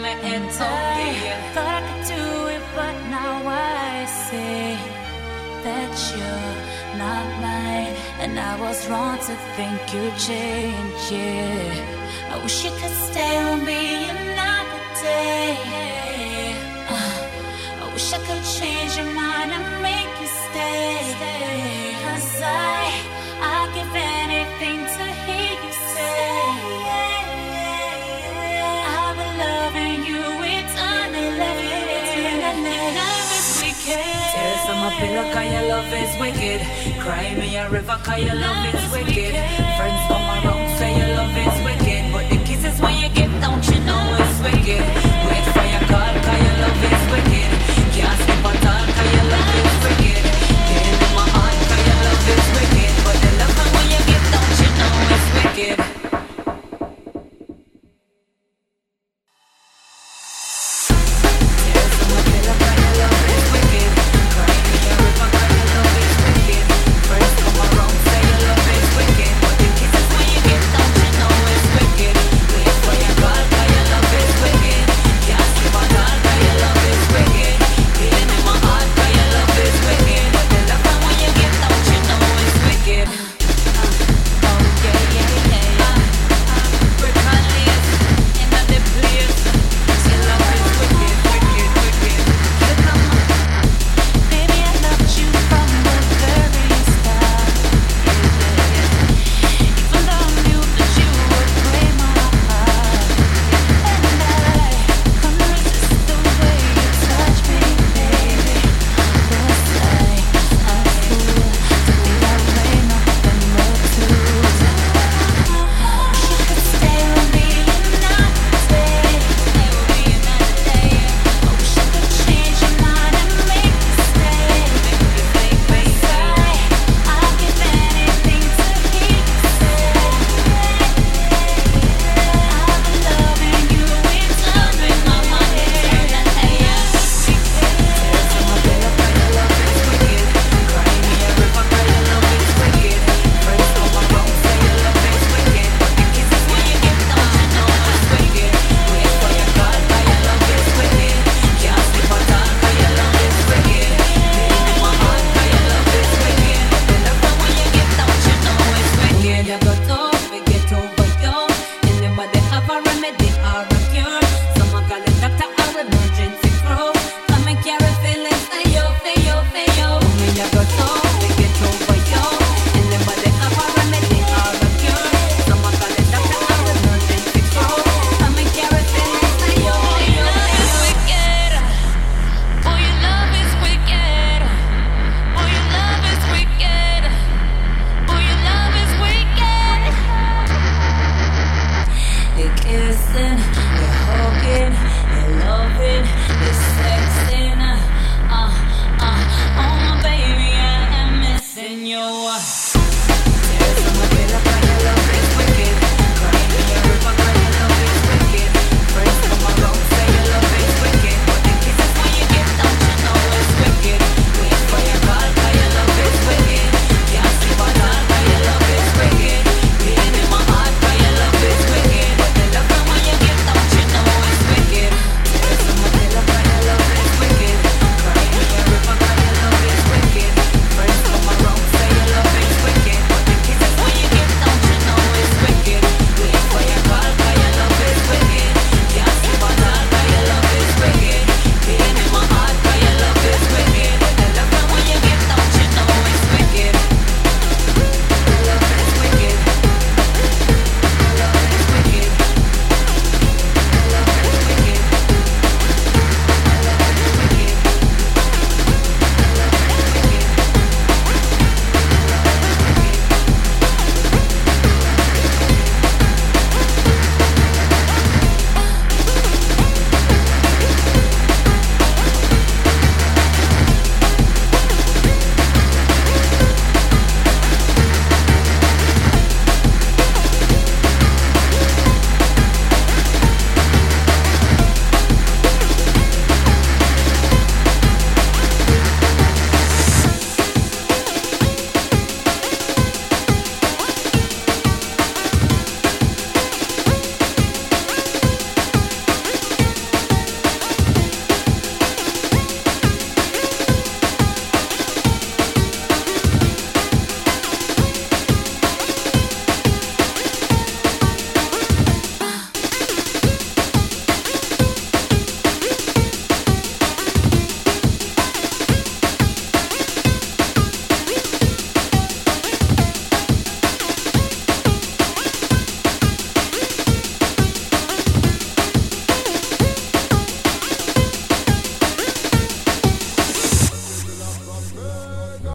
Thought I could do it, but now I see that you're not mine, and I was wrong to think you'd change. Yeah, I wish you could stay with me another day. I wish I could change your mind and make you stay. 'Cause I'd give anything to hear you say I've been loving you eternally. Tears on my pillow 'cause your love is wicked. Cry me a river 'cause your love is wicked. Friends come around say your love is wicked, but the kisses when you give, don't you know it's wicked.